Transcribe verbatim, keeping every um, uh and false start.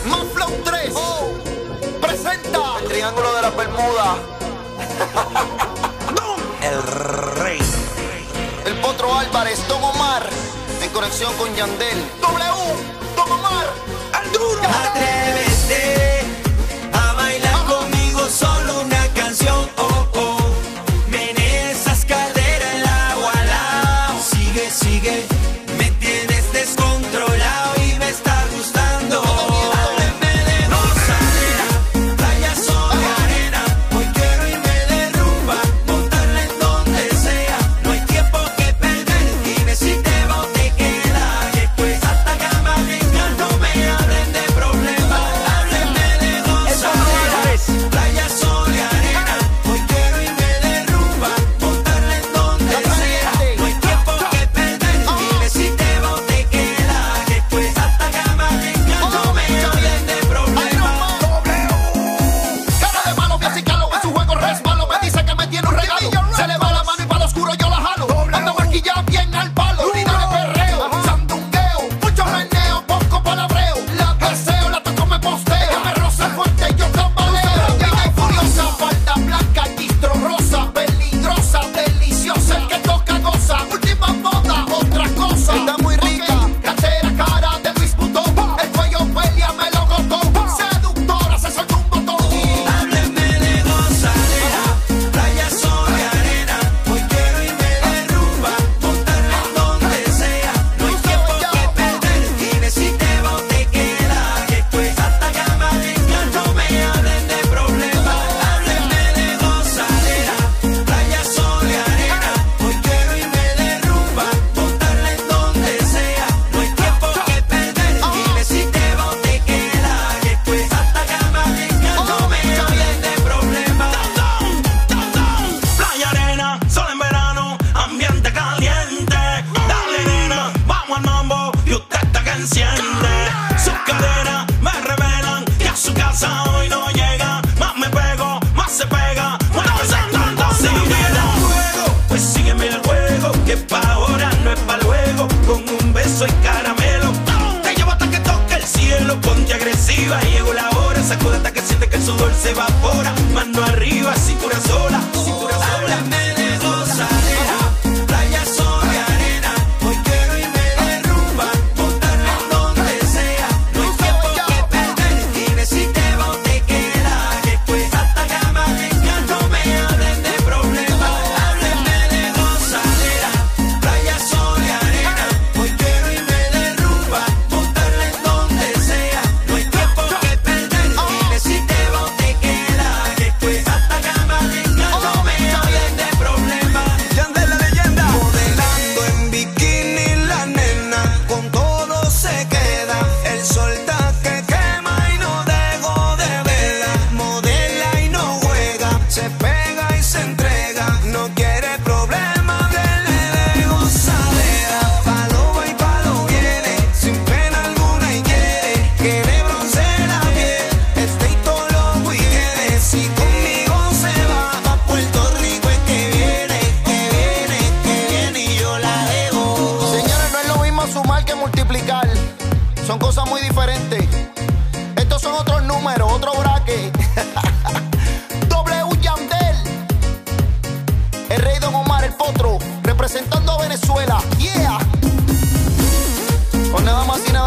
Maflow tres oh, presenta el Triángulo de la Bermuda. El rey. El Potro Álvarez, Don Omar, en conexión con Yandel. W, Don Omar, el duro. Atrévete a bailar Ajá. conmigo solo una canción. Oh, oh. Menea esas caderas, el agua al lado. Sigue, sigue. Me tienes descontrolado y me está gustando. Hábleme de gozadera, playa, sol y arena. Hoy quiero irme de rumba, montarla en donde sea. No hay tiempo que perder, dime si te va o te queda. Después hasta cama venga, no me hablen de problemas. Hábleme de gozadera, playa, sol y arena. Hoy quiero irme de rumba, montarla en donde sea. No hay tiempo que perder, dime si te va o te queda. Después hasta cama venga, no me hablen de problemas. Cara de malo, bien calo, en su juego resbalo. Me dice que me tiene un regalo. Se le va la mano y para lo oscuro yo la jalo. Ando maquillada bien al palo. Unidad de perreo, sandungueo, mucho meneo, poco palabreo. La deseo, la toco, me posteo. Que me roce fuerte y yo tambaleo. Vida y furiosa, falda blanca, distro rosa, peligrosa, deliciosa. El que toca goza, última moda, otra cosa. Está muy rica, cartera cara de Luis Butón. El cuello pelea, me lo gotó. Seductora, se soltó un botón. Hábleme de gozadera, playa, sol y arena. Hoy quiero irme de rumba, montarla en donde sea. No hay tiempo que perder, dime si te va o te queda. Después hasta cama venga, no me hablen de problemas. Hábleme de gozadera, playa, sol y arena. Hoy quiero irme de rumba, montarla en donde sea. No hay tiempo que perder, dime si te va o te queda. Después hasta cama venga, no me hablen de problemas. Playa, arena, sol en verano, ambiente caliente. Dale, nena, vamos al mambo y usted está que enciende. Sus caderas me revelan que a su casa hoy no llega. Más me pego, más se pega. Bueno, pues entrando, sígueme el juego, pues sígueme el juego, que pa' ahora no es pa' luego. Con un beso y caramelo te llevo hasta que toque el cielo. Ponte agresiva, llegó la hora. Sacude hasta que siente que el sudor se evapora. Mano arriba, cintura sola, cintura sola. Háblame de gozadera, playa, sol y arena. Hoy quiero irme de rumba, montarla en donde sea. No hay tiempo que perder, dime si te va o te queda. Después hasta cama venga, no me hablen de problemas. Háblame de gozadera, playa, sol y arena. Hoy quiero irme de rumba, montarla en donde sea. No hay tiempo que perder, dime si te va o te queda. Después hasta cama venga, no me hablen de problemas. Yandel la leyenda. Modelando en bikini la nena, con todo se queda. El sol está que quema y no dejo de verla. Modela y no juega, se pega y se entrega. No quiere problema, dele de gozadera. Palo va y palo viene, sin pena alguna y quiere que le bronce la piel. Este y todos los weekendes, si conmigo se va pa' Puerto Rico es que viene, que viene, que viene y yo la dejo. Señores, no es lo mismo sumar que multiplicar. Son cosas muy diferentes. Estos son otros números, otro braque. W Yandel, el rey Don Omar, el Potro, representando a Venezuela. Yeah. Con nada más y nada